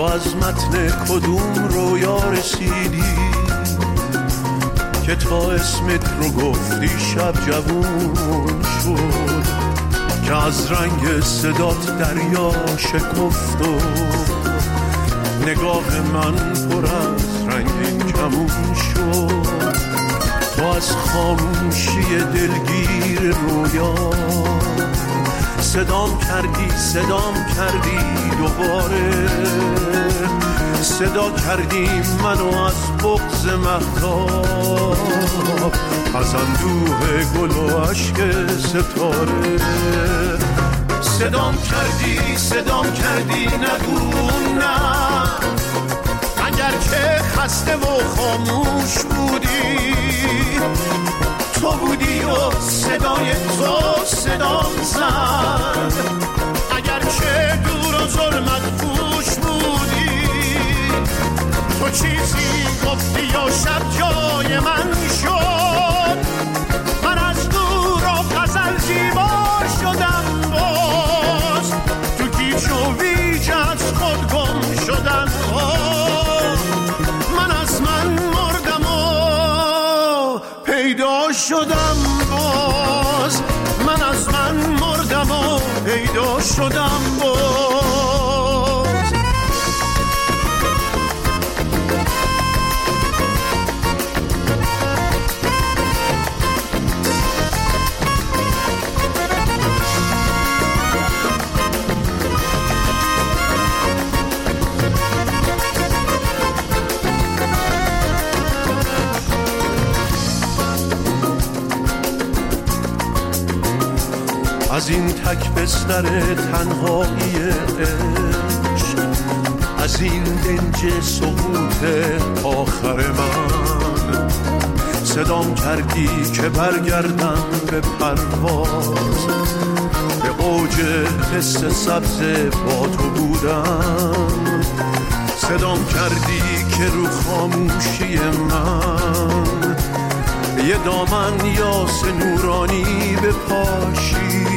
از متن کدوم رویا رسیدی که تا اسمت رو گفتی شب جوون شد، که از رنگ صدات دریا شکفت و نگاه من پر از رنگین کمون شد. تو از خاموشی دلگیر رویا صدام کردی دوباره، صدا کردی منو از بغض مهتاب، از اندوه گل و عشق ستاره. صدام کردی نگو نه، اگر که خسته و خاموش بودی، تو بودی و صدای تو صدام زد. اگر که دور و ظلمت پوش بودی، تو چیزی گفتی یا شب جای من شد. من از دور و غزل زیبا شدم، باز تو گیج و ویج از خود گم شدم. من از من مردم و پیدا شدم، باز من از من مردم و پیدا شدم باز. از این تک بستر تنهایی عشق، از این دنج سقوط آخر من، صدام کردی که برگردم به پرواز، به اوج حس سبز با تو بودم. صدام کردی که رو خاموشی من یه دامن یاس نورانی بپاشی،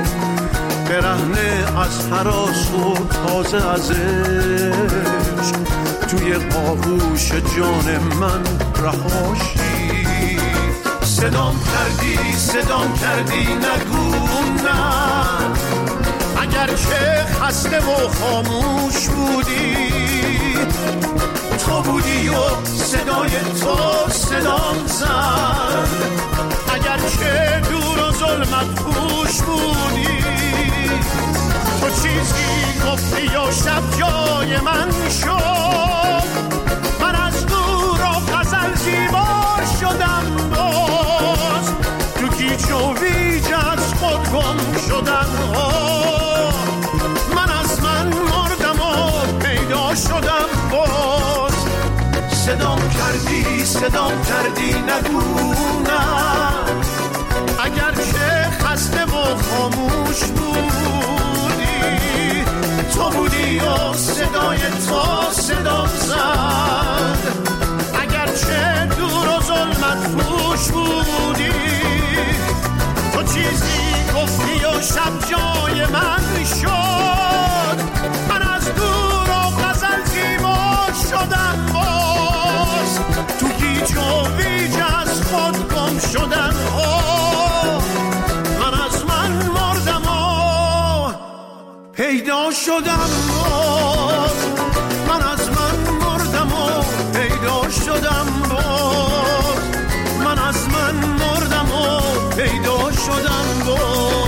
برهنه از هراس و تازه از عشق توی آغوش جان من رهاشی. صدام کردی نگو نه، اگر که خسته و خاموش بودی، تو بودی و صدای تو صدام زد. اگر که دور و ظلمت پوش بودی، تو چیزی گفتی یا شب جای من شد. من از دور و غزل زیبا شدم، باز تو گیج و ویج از خود گم شدم. من از من مردم و پیدا شدم باز. صدام کردی نگو نه، اگر که خسته و خاموش بودی، تو بودی و صدای تو صدام زد. اگر که دور و ظلمت پوش بودی، تو چیزی گفتی و شب جای من شد. من از دور و غزل زیبا شدم، باز تو گیج و ویج از خود گم شدم. من از من مردم و پیدا شدم باز. من از من مردم و پیدا شدم باز. من از من مردم و پیدا شدم باز.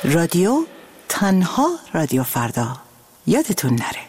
رادیو تنها رادیو فردا، یادتون نره.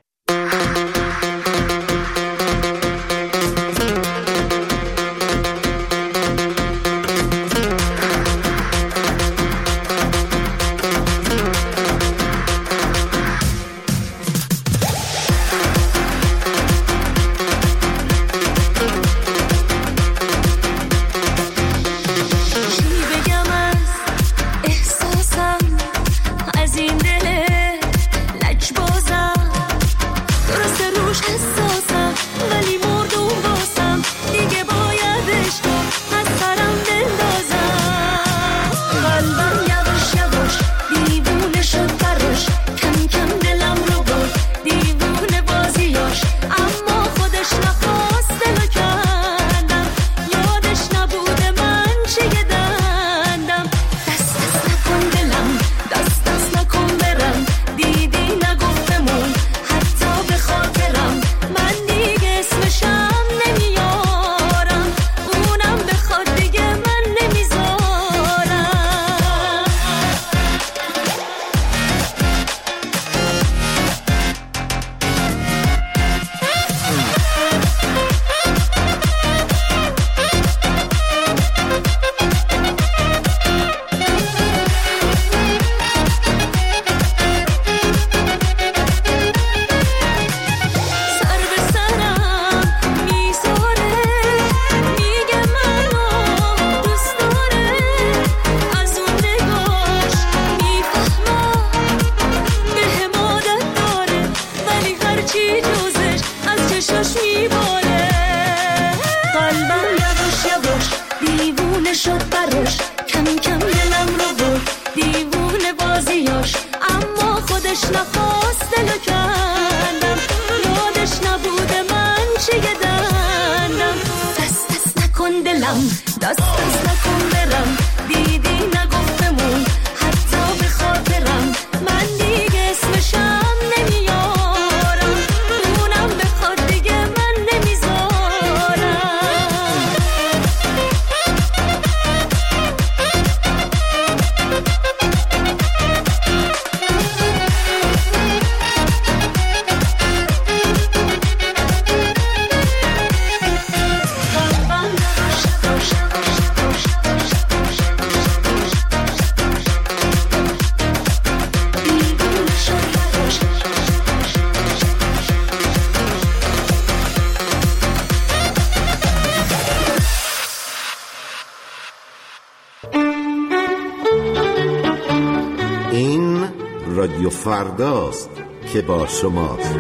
رادیو فرداست که با شماست.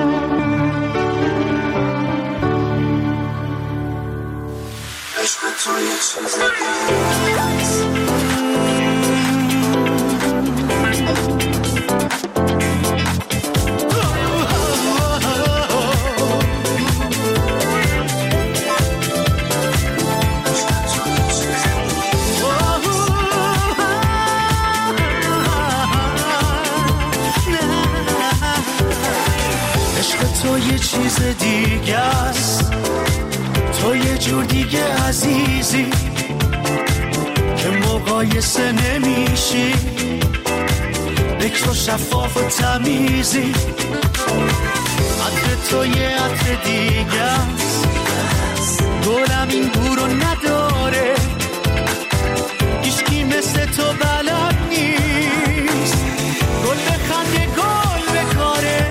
تو یه چیز دیگه است، تو یه جور دیگه عزیزی که مقایسه نمیشی، بکر شفاف و تمیزی. عطر تو یه عطر دیگه است، گلم این بو رو نداره، هیچکی مثل تو بلد نیست، گل بخنده گل بکاره.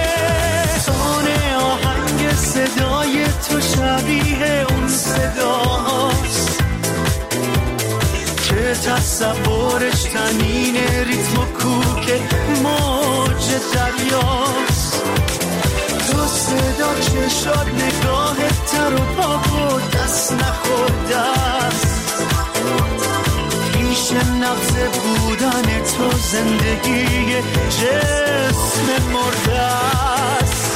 صدای تو شبیه اون صداست که تصورش تنین ریتم و کوک موج دریاست. تو صدا چشات نگاهت تر و پاک و دست نخورده است، پیش نبض بودن تو زندگی جسم مرده است.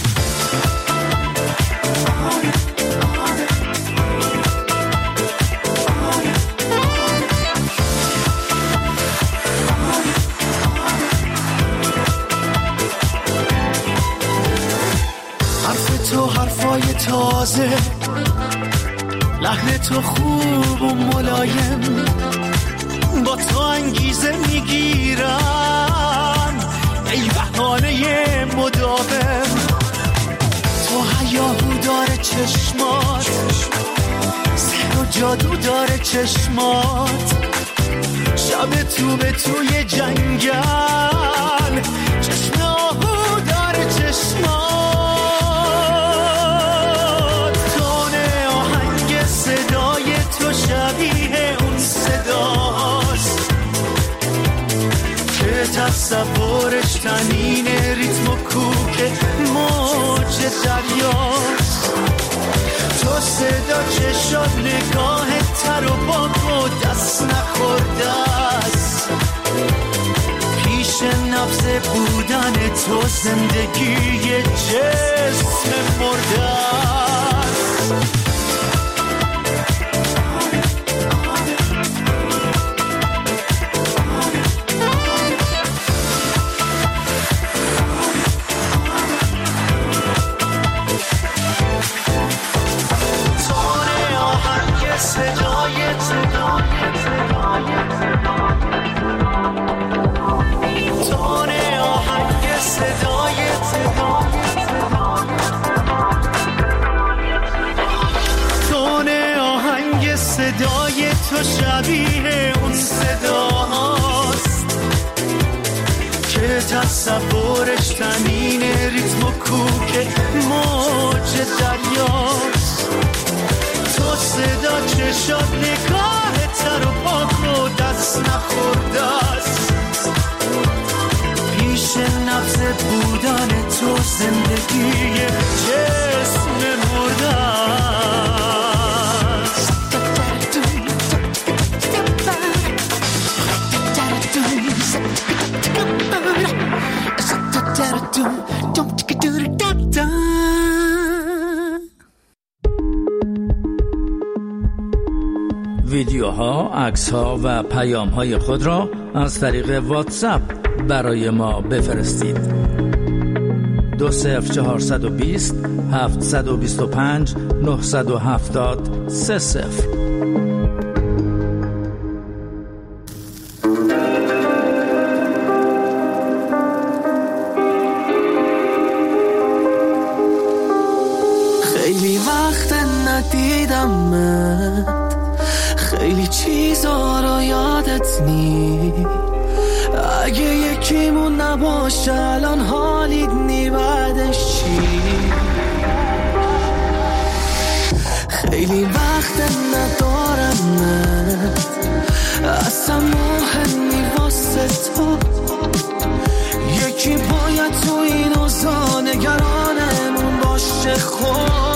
تو حرفای تازه، لحن تو خوب و ملایم، با تو انگیزه میگیرن، ای بهانه مداوم. تو هیاهو داره چشمات، سحر و جادو داره چشمات، شب تو به توی جنگل، چشم آهو داره چشمات. تونه آهنگ صدای تو شبیه اون صداست که تصورش تنین ریتم و کوک موج دریاست. تو صدا چشات نگاه تر و باک و دست نخورده است، پیش نبض بودن تو زندگی جسم مرده است. صدای تو شبیه اون صداست که تصورش تنین ریتم و کوک موج دریاست. تو صدا چشات نگاه تر و پاک و دست نخورده است، پیش نبض بودن تو زندگی جسم مرده است. ویدیوها، عکس‌ها و پیام‌های خود را از طریق واتساپ برای ما بفرستید. 20420 725 970 30. خیلی وقت ندیدمت، خیلی چیزا رو یادت نی. اگه یکیمون نباشه الان حالیت نی، بعدش چی؟ خیلی وقت ندارمت، اصلا مهمی واسه تو. یکی باید تو این اوضاع نگرانمون باشه. خود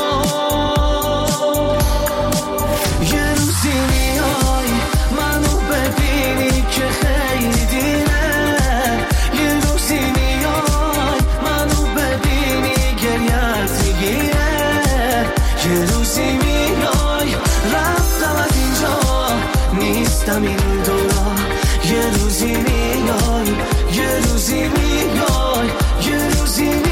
یه روزی میای منو ببینی که خیلی دیره، یه روزی میای منو ببینی گریت میگیره، یه روزی میای رفتم از اینجا نیستم این دورا، یه روزی میای، یه روزی میای، یه روزی میای.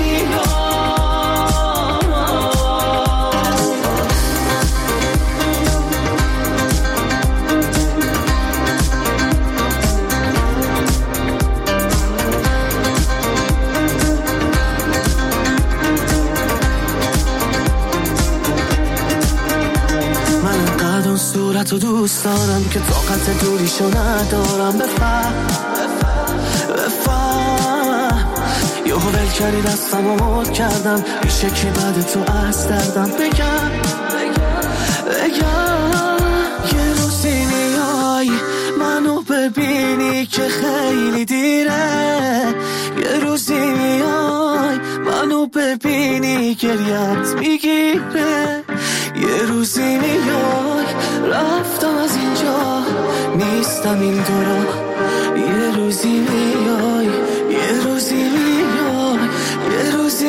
صورتو دوست دارم که طاقت دوریشو ندارم. بفهم یهو ول کردی دستمو مد کردم، میشه که بعد تو از دردم بگم یه روزی میای منو ببینی که خیلی دیره، یه روزی میای منو ببینی گریت میگیره، یه روزی میای رفتم از اینجا نیستم این دورا، یه روزی میای، یه روزی میای، یه روزی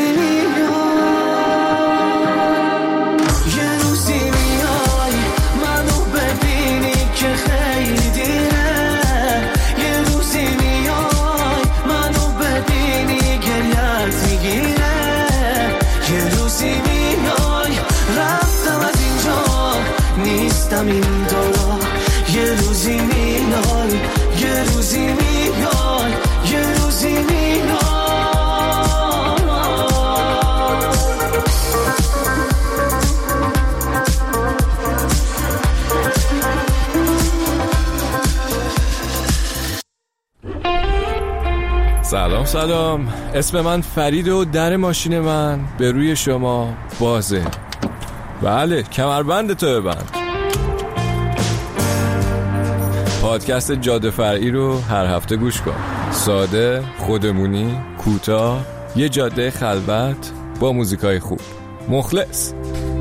میای، یه روزی میای منو ببینی که خیلی دیره، یه روزی میای منو ببینی گریت میگیره، یه روزی میای رفتم از اینجا نیستم این دورا، یه روزی میای، یه روزی سلام، اسم من فرید و در ماشین من به روی شما بازه. بله، کمربند تو ببند. پادکست جاده فرعی رو هر هفته گوش کن. ساده، خودمونی، کوتاه، یه جاده خلوت با موزیکای خوب. مخلص.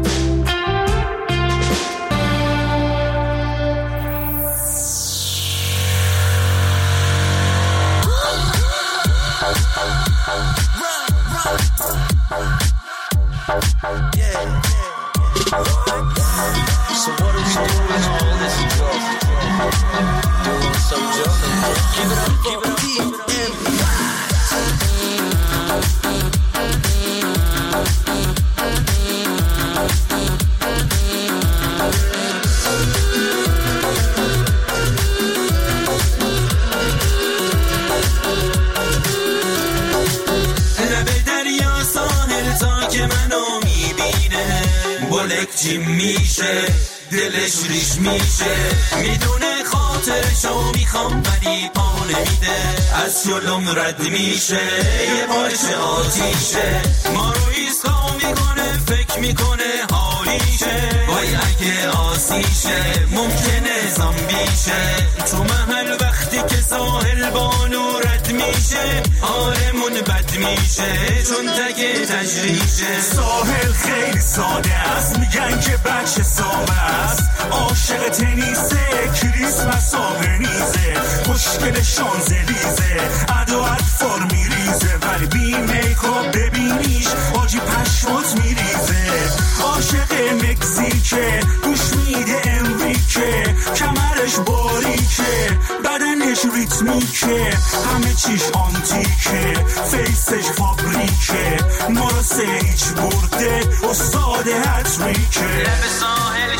جیم میشه دلش ریش میشه، میدونه خاطرشو میخوام ولی پا نمیده، از جلوم رد میشه یه پارچه آتیشه، ما رو ایسکا میکنه فکر میکنه حالیشه، وای اگه آسیشه ممکنه زامبیشه، تو محل وقتی که ساحل بانو رد میشه حالمون بد میشه چون تگه تجریشه. ساحل خیلی ساده است، میگن که بچه ساوه است، عاشق تنیسه کریسمس آبنیزه، خوشگل شانزلیزه ادو اطفال میریزه، ولی بی میکاپ ببینیش آجی پشمات میریزه، عاشق مکزیکه گوش میده امریکه، کمرش باریکه بدنش ریتمیکه، همه چیش آنتیکه فیسش فابریکه، ما رو سیج برده استاد هتریکه، لب ساحل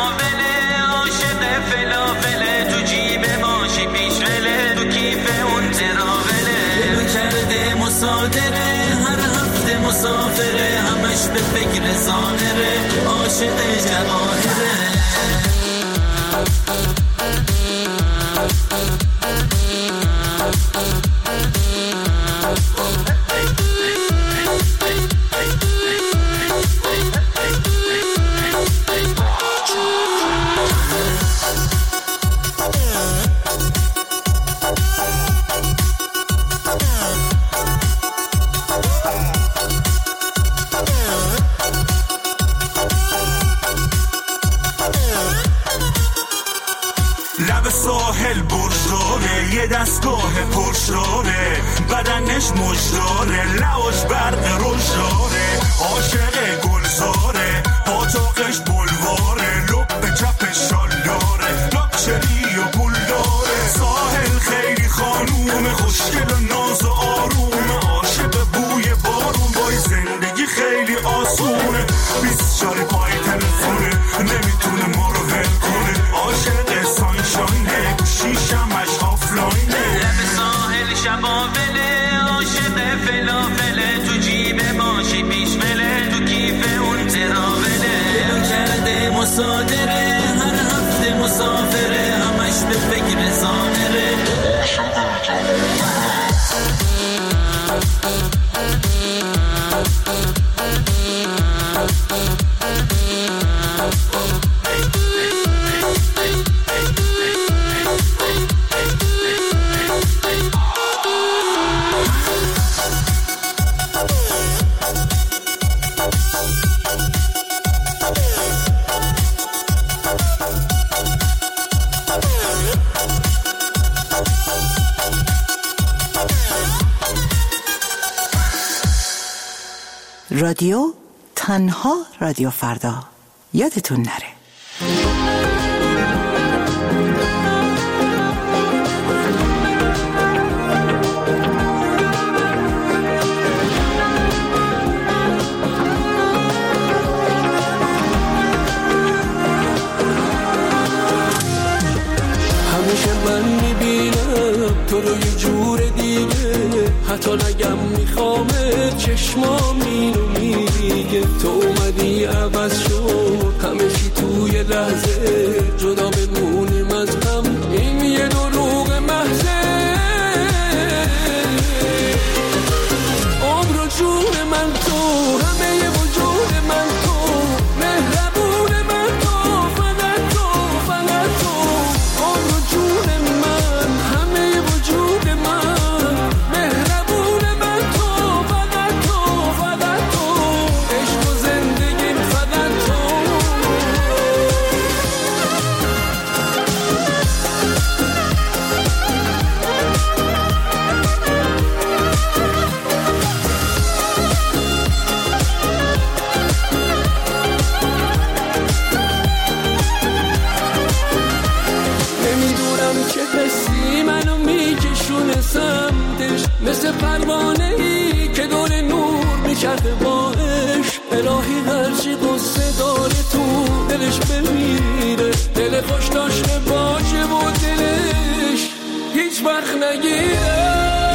شبابله عاشق فلافله، تو جیب ماشی پیشوله تو کیف اون تراوله، دلو کرده مصادره هر هفته مسافره، همش به فکر زانره عاشق جواهره. لب ساحل برشاره یه دستگاه پرشاره، بدنش مجداره لواش برق روشاره، عاشق گلزاره پاتاقش بلواره، لب چپ شالداره لاکچری و پول داره، ساحل خیلی خانوم خوشگل و ناز و آروم، عاشق بوی بارون وای زندگی خیلی آسونه، 24 پای تلفونه نمیتونه ما رو ول کنه، عاشق سانشاینه گوشیشمش آفلاینه، لب ساحل شبابله عاشق فلافله، تو جیب ماشی پیشوله تو کیف اون تراوله، دلو کرده مصادره هر هفته مسافره، همش به فکر زانره. رادیو تنها رادیو فردا، یادتون نره. همیشه من میبینم تو رو یه جور دیگه، حتی نگم میخوامه چشمام اینو میگه، تو اومدی عوض شد همه چی توی لحظه، جدا بمونیم از هم این یه دروغ محضه. مثل پروانه‌ای که دور نور میچرخه با عشق. الهی هرچی قصه داره تو دلش بمیره، دل خوش داشته باشه و دلش هیچ وقت نگیره.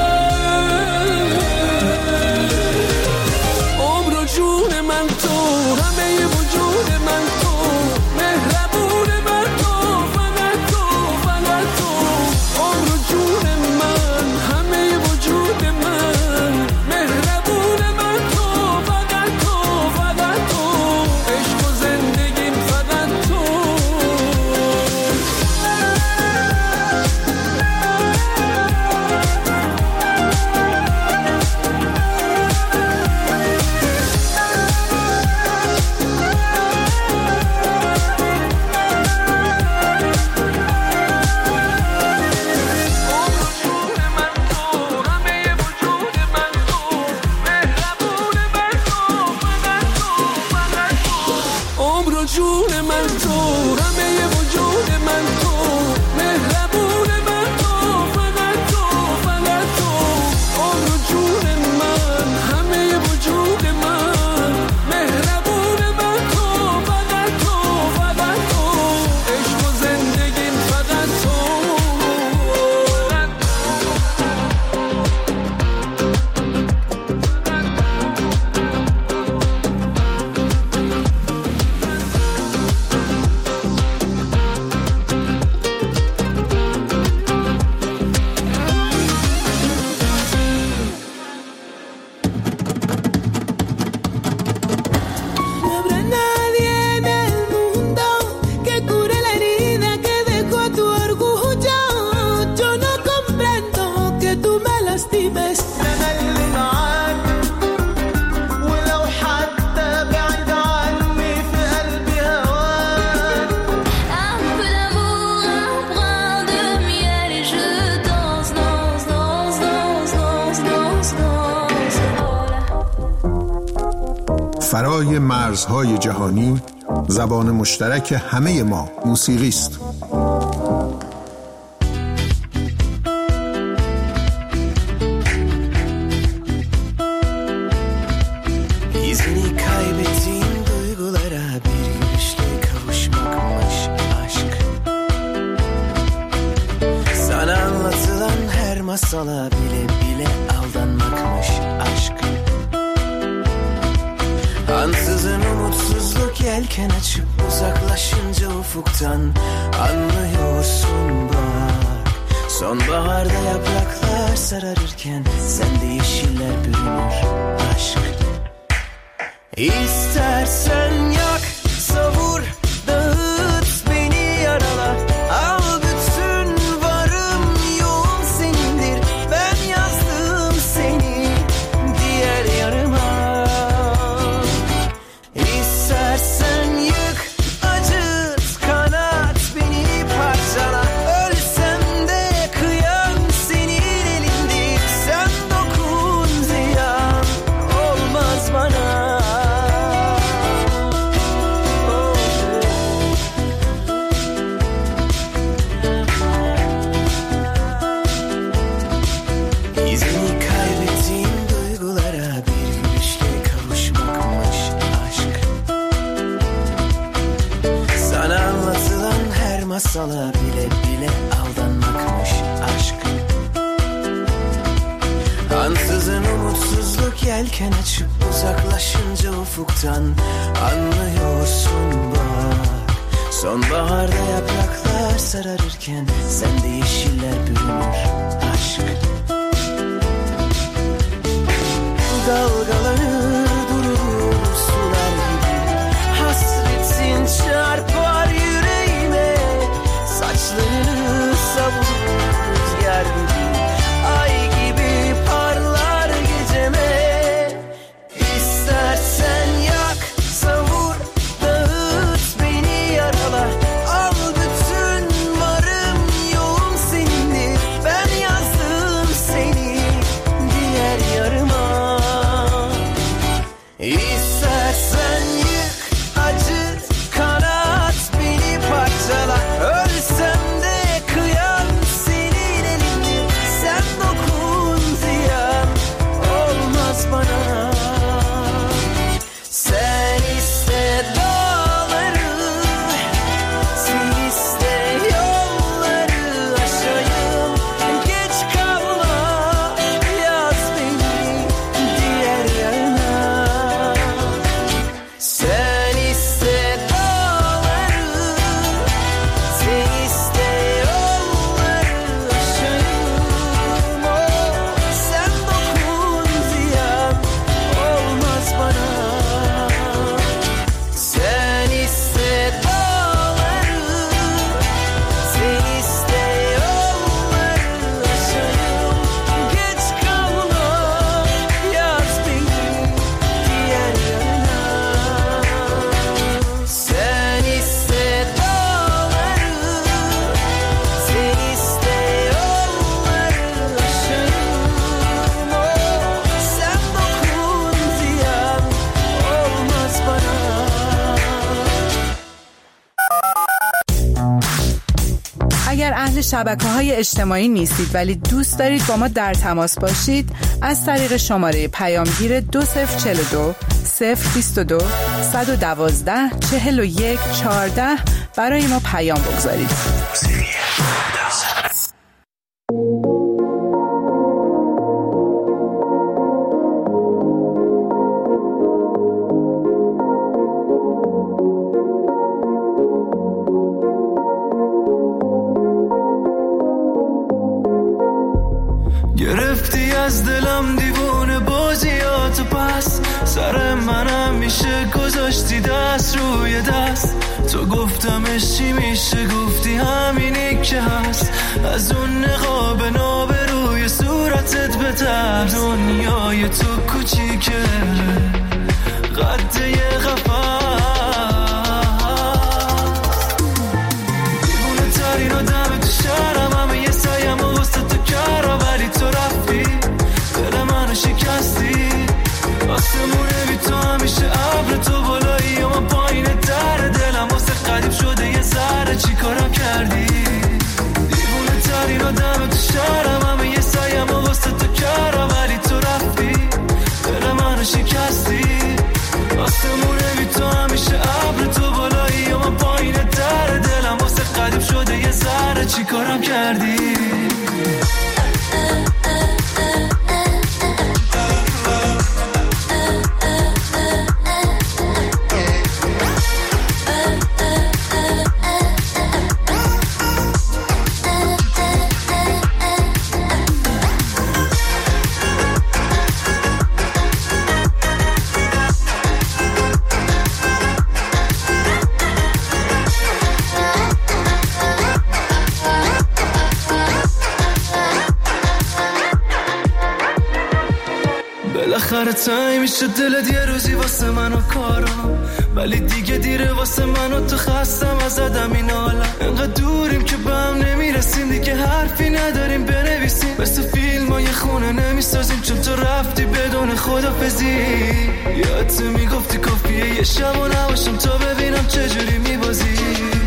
عمر و جون من تو، همه وجود من تو، مهربون من تو، فقط تو، فقط تو. عمر و جون من، همه وجود من، مهربون من تو، فقط تو، فقط تو. عشق و زندگیم فقط تو. جون من تو، همه وجود من تو، مهربون من تو، فقط تو، فقط تو. عمر و جون من، همه وجود من، مهربون من تو، فقط تو، فقط تو. عشق و زندگیم فقط تو. فرای مرزهای جهانی، زبان مشترک همه ما موسیقی است. İzini kaybettiğim duygulara bir gülüşle kavuşmakmış aşk. Sana anlatılan her masala bile bile aldanmakmış aşk. Ansızın umutsuzluk yelken açıp uzaklaşınca ufuktan anlıyorsun bak. Sonbaharda yapraklar sararırken sende yeşiller bürünür aşk. İstersen yak, savur, dağıt beni yarala. Al bütün varım yoğum senindir. Ben yazdım seni diğer yarıma. İstersen yık, acıt, kanat beni parçala. Ölsem de kıyam senin elinde. Sen dokun ziyan olmaz bana. İzini kaybettiğim duygulara bir gülüşle kavuşmakmış aşk. Sana anlatılan her masala bile bile aldanmakmış aşk. Ansızın umutsuzluk yelken açıp uzaklaşınca ufuktan anlıyorsun bak. Sonbaharda yapraklar sararırken sende yeşiller bürünür aşk. Dalgalanır durur sular gibi, hasretin çarpar yüreğime. Saçlarını savurur rüzgar gibi, ay gibi parlar geceme. İstersen yak, savur, dağıt beni yarala. Al bütün varım yoğum senindir. Ben شبکه‌های اجتماعی نیستید ولی دوست دارید با ما در تماس باشید، از طریق شماره پیامگیر 2042 022 112 41 14 برای ما پیام بگذارید. گرفتی از دلم دیوونه بازیاتو، پس سر منم میشه گذاشتی دست روی دست. تو گفتمش چی میشه، گفتی همینی که هست. از اون نقاب نابروی صورتت بترس. دنیای تو کوچیکه قد یه قفس، دیوونه ترین آدم تو شهرم، همه یه سایم و واسه تو کردم ولی تو رفتی، دل منو شکستی. آسمونه بی تو همیشه ابر، تو بالایی و من پایین در دلم واسه قدیم شده یه ذره. چی کارم کردی؟ دیوونه ترین آدم تو شهرم، همه یه سایم و واسه تو کردم ولی تو رفتی، دل منو شکستی. آسمونه بی تو همیشه ابر، تو بالایی و من پایین در دلم واسه قدیم شده یه ذره. چی کارم کردی؟ بالاخره تایی میشه دلت یه روزی واسه منو کارم، ولی دیگه دیره واسه منو. تو خستم از آدم این عالم، انقدر دوریم که به هم نمیرسیم، دیگه حرفی نداریم بنویسیم. مثل فیلم ها یه خونه نمیسازیم چون تو رفتی بدون خدافزی. یادت میگفتی کافیه یه شب و نباشم تا ببینم چجوری میبازی.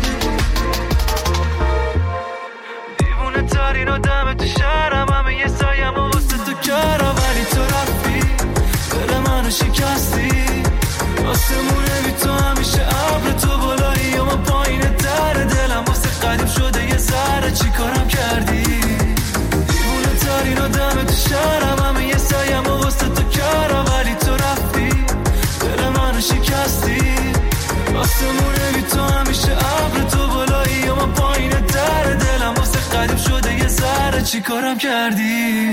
دیوونه ترین آدم تو شهرم، همه یه سایم و واسه تو کردم ولی تو رفتی، دل منو شکستی. آسمونه بی تو همیشه ابر، تو بالایی و من پایین در دلم واسه قدیم شده یه ذره. چی کارم کردی؟ دیوونه ترین آدم تو شهرم، همه یه سایم و واسه تو کردم ولی تو رفتی، دل منو شکستی. آسمونه بی تو همیشه ابر، تو بالایی و من پایین در دلم واسه قدیم شده یه ذره. چی کارم کردی؟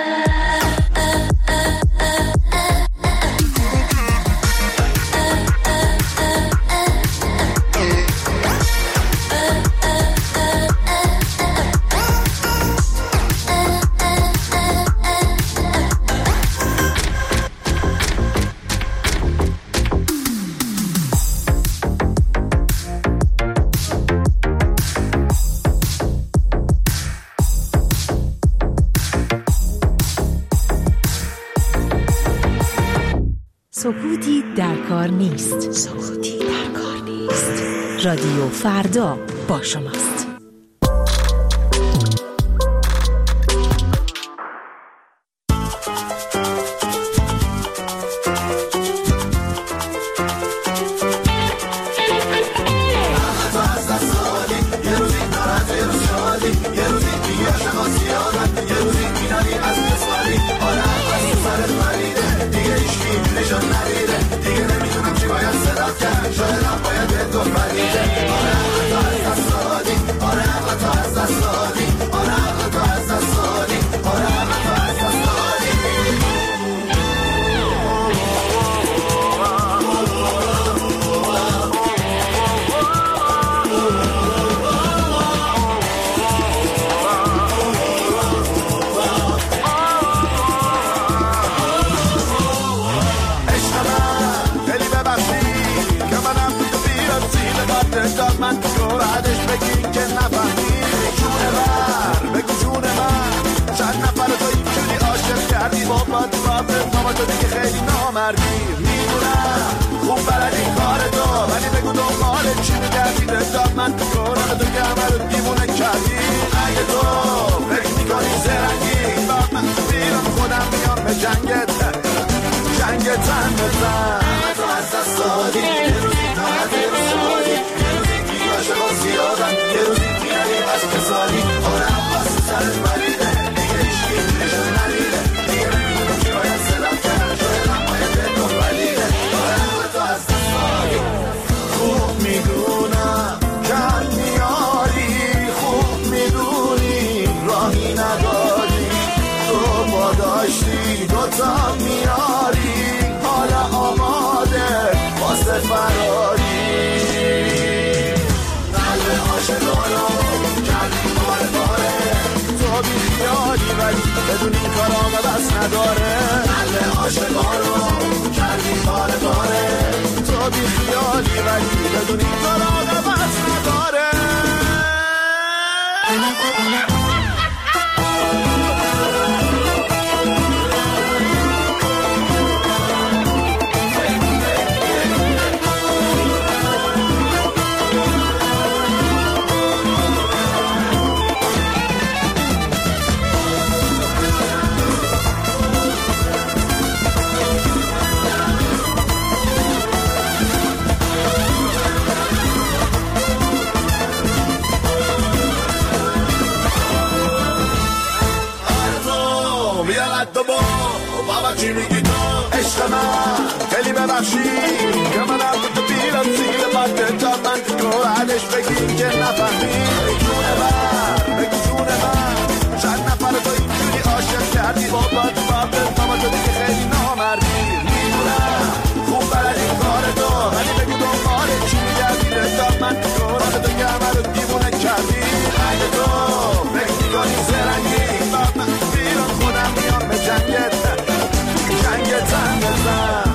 سکوتی در کار نیست. سکوتی در کار نیست. رادیو فردا با شماست. میدونم خوب بلدی کار تو، ولی بگو دنبال چی میگردی داد من کنم تو کمر رو دیوونه کردی اگه تو فکر میکنی زرنگی داد من بیرون خودم میام به جنگت تن بزن همه تو از دست دادی یه روزی طاقت یه روز شمالی یه روزی که عاشقا زیادن یه روزی میگردی از کسانی آرم بس سرت بریده دیگه هیچکی نشون ندیده دیگه نمیدونم چی باید صدم کرد شاید هم باید دلو بلیده همه تو از دست دادی خوب میدونم کم میاری خوب میدونی راهی نداری تو با داشتی دوتا میاری حالا آماده واسه فراری قلب عاشقانو کردی باره باره تو بی خیالی ولی بدون این کار آقا بس نداره قلب عاشقانو کردی باره باره تو بی خیالی ولی بدون این کار آقا بس نداره چی میگی تو عشق من خیلی ببخشی که من هم تو بیرم زیر بده تا من تو حدش بگیم که نفهمی بگو جونه من چند نفر تو اینجوری عاشق کردی بابا تو بابت ماما تو دیگه خیلی نامردی میدونم خوب بلدی کار تو ولی بگو دنبال چی میگردی رضا من تو راه تو گمه رو دیوونه کردی اگه تو فکر میکنی زرنگی باب من بیرون خودم میام به جنگت تن بزن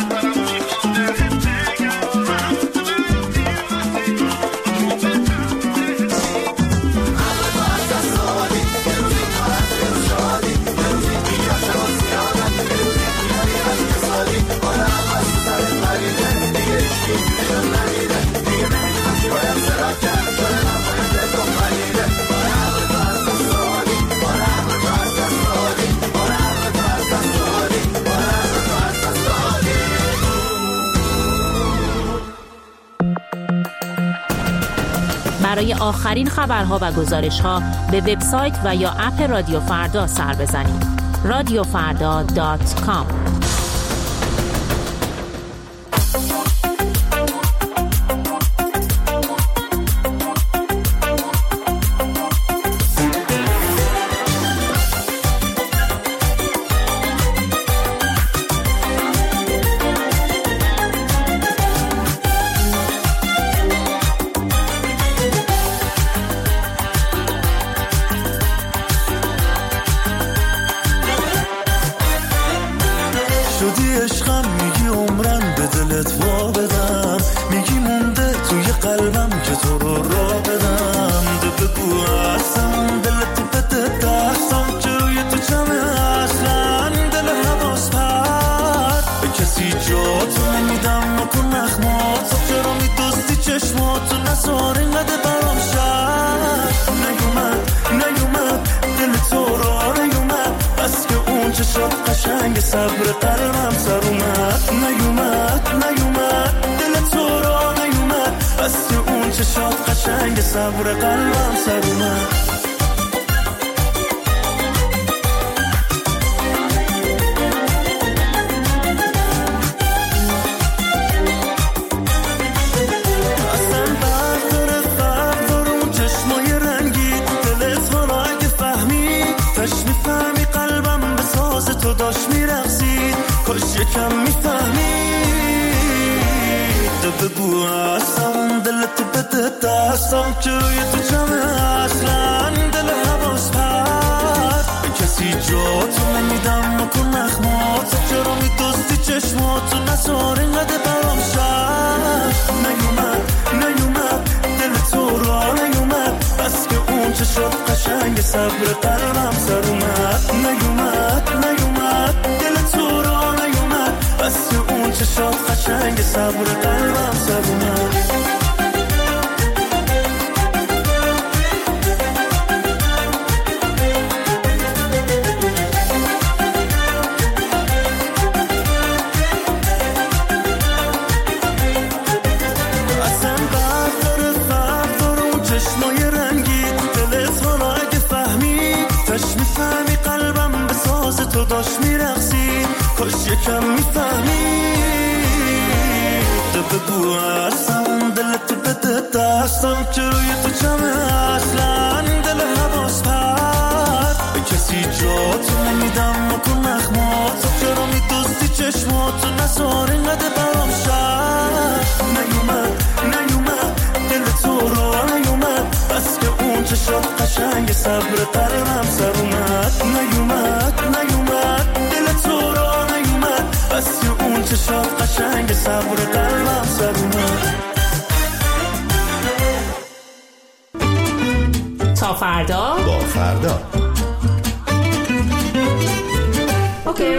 برای آخرین خبرها و گزارش‌ها به وبسایت و یا اپ رادیو فردا سر بزنید. radiofrda.com صبر قلبم سر اومد نیومد دل تو را نیومد بس که اون چشات قشنگ صبر قلبم سر اومد اصلا بردار اون چشمای رنگی دلت والا اگه فهمی تش میفهمی قلبم به ساز تو داشت میرقصید کاش یکم میفهمی بگو اصلا دلت بده دستم که روی تو جمعه اصلا دل حواس پرد به کسی جا تو نمیدم نکن نخمات چرا میدوستی چشماتو نزار اینقدر برام شد نیومد دل تو را نیومد بس که اون چه شد قشنگ صبر قلبم سر اومد نیومد دل تو را نیومد بس که اون چه شد قشنگ صبر قلبم سر اومد تو داشت میرقصی کاش یکم میفهمی بگو ارسم دلت بده دستم که روی تو چمه اصلا دل حواس پرد به کسی جاتو نمیدم مکن نخمات چرا میدوستی چشماتو نزار اینقدر برام شد نیومد دل تو رو نیومد بس که اون چشات قشنگ صبر قلبم سر اومد نیومد دل تو رو نیومد بس که اون چشات قشنگ صبر قلبم سر اومد. تا فردا با فردا اوکی.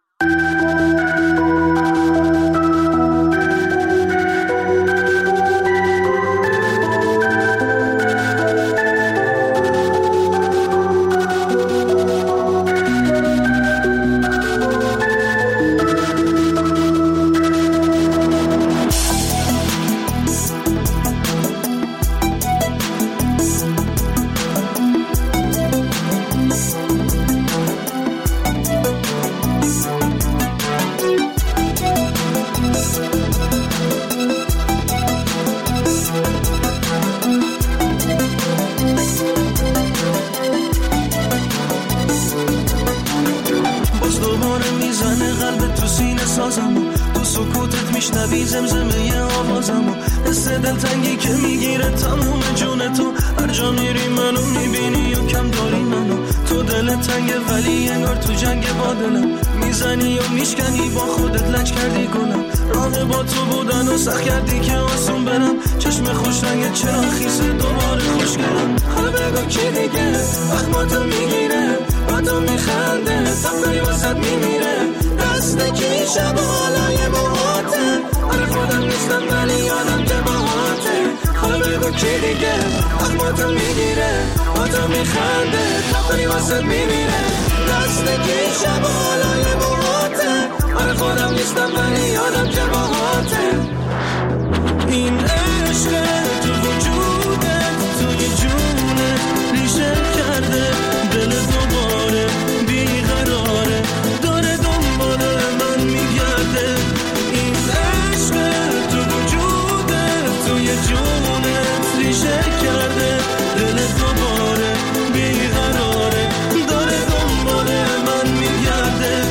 تو سکوتت میشنوی زمزمه آوازمو حس دلتنگی که میگیره تموم جون تو هر جا میری منو میبینی و کم داری منو تو دل تنگه ولی انگار تو جنگ با دلم میزنی و میشکنی با خودت لج کردی گلم راه با تو بودن و سخت کردی که آسون برم چشم خوش رنگ چرا خیسه دوباره خوش کردم حالا بگو کی دیگه اخماتو میگیره با تو میخنده تفری واسد میمیره دسته کی شب حالای موهاته آره خودم نیستم ولی یادم که باهاته حالا بگو کی دیگه اخماتو میگیره با تو میخنده تفری واسد میمیره دسته کی شب حالای موهاته آره خودم نیستم ولی یادم که باهاته این عشق تو وجوده توی جونه ریشه کرده دل دوباره بیقراره داره دنبال من میگرده این عشق تو وجوده توی جونه ریشه کرده دل دوباره بیقراره داره دنبال من میگرده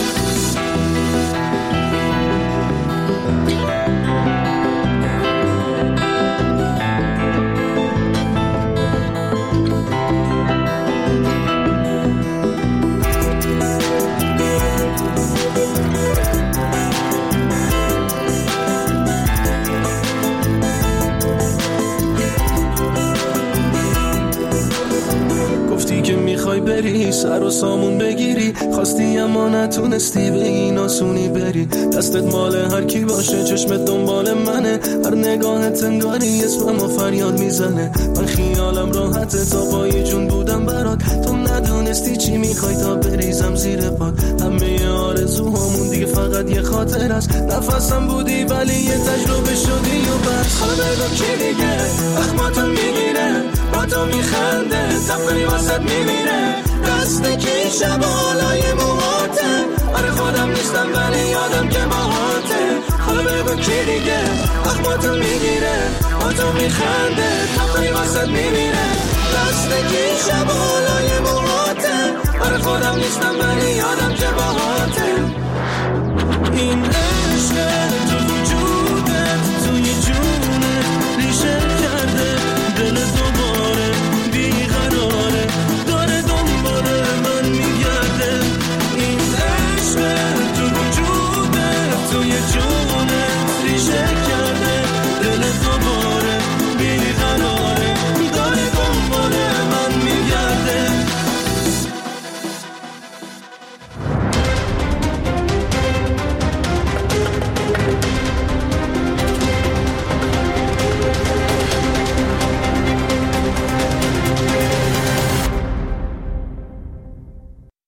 میخوای بری سر و سامون بگیری خواستی اما نتونستی به این آسونی بری دستت مال هر کی باشه چشمت دنبال منه هر نگاهت انگاری اسممو فریاد میزنه من خیالم راحته تا پای جون بودم برات تو ندونستی چی میخوای تا بریزم زیر پات همه آرزوهامون دیگه فقط یه خاطر است نفسم بودی ولی یه تجربه شدی و بس حالا بگو کی دیگه اخماتو میگیره با تو میخنده تفری واسد میمیره دسته کی شب حالای موهاته آره خودم نیستم ولی یادم که باهاته حالا بگو کی دیگه اخماتو میگیره با تو میخنده تفری واسد میمیره دسته کی شب حالای موهاته آره خودم نیستم ولی یادم که باهاته این